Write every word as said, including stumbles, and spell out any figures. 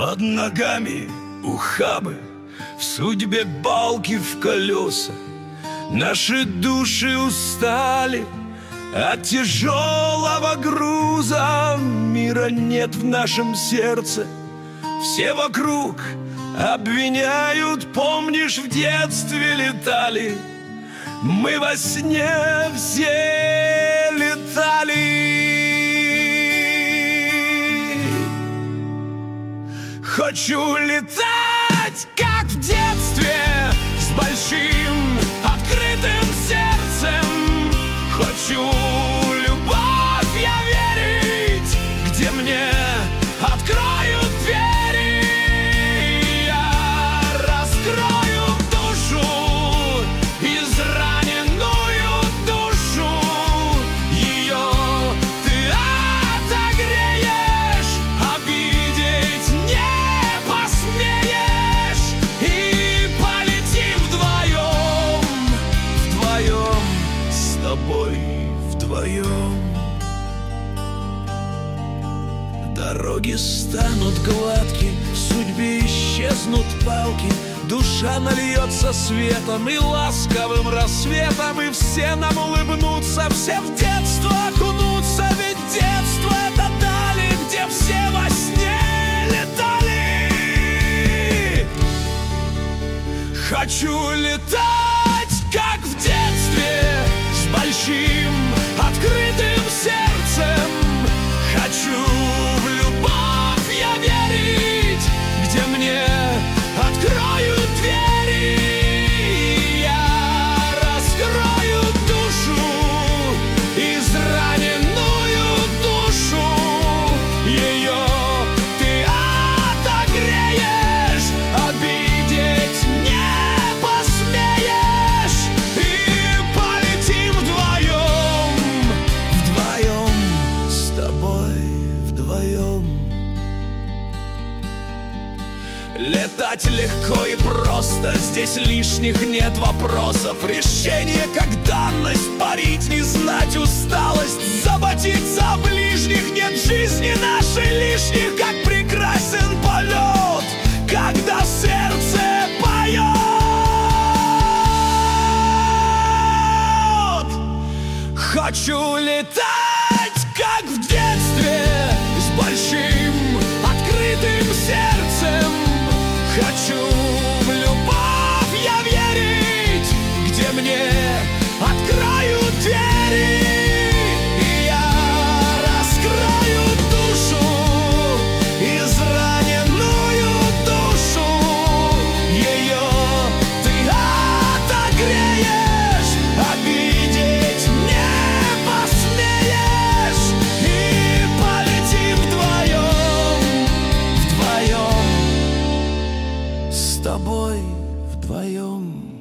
Под ногами ухабы, в судьбе балки в колеса. Наши души устали от тяжелого груза. Мира нет в нашем сердце, все вокруг обвиняют. Помнишь, в детстве летали, мы во сне все летали. Хочу летать, как в детстве, с большим открытым сердцем. Хочу любовь я верить, где мне откроют двери. Я раскрою душу, израненную душу. Ее ты отогреешь, обидеть не посмеешь. И полетим вдвоем, вдвоем, с тобой вдвоем. Дороги станут гладки, в судьбе исчезнут палки. Душа нальется светом и ласковым рассветом, и все нам улыбнутся, все в детство окунутся. Ведь детство — это дали, где все во сне летали. Хочу летать, как в детстве, с большим открытым сердцем. Хочу в любовь я верить, где мне откроют двери. Я раскрою душу, израненную душу. Ее ты отогреешь, обидеть не посмеешь. И полетим вдвоем, вдвоем, с тобой вдвоем. Летать легко и просто, здесь лишних нет вопросов. Решение как данность, парить, не знать усталость. Заботиться о ближних, нет жизни нашей лишних. Как прекрасен полет, когда сердце поет. Хочу летать, как в детстве, с большим открытым сердцем. Хочу в любовь я верить, где мне откроют двери. И я раскрою душу, израненную душу. Ее ты отогреешь, обидеть не посмеешь. И полетим вдвоем, вдвоем, с тобой вдвоем.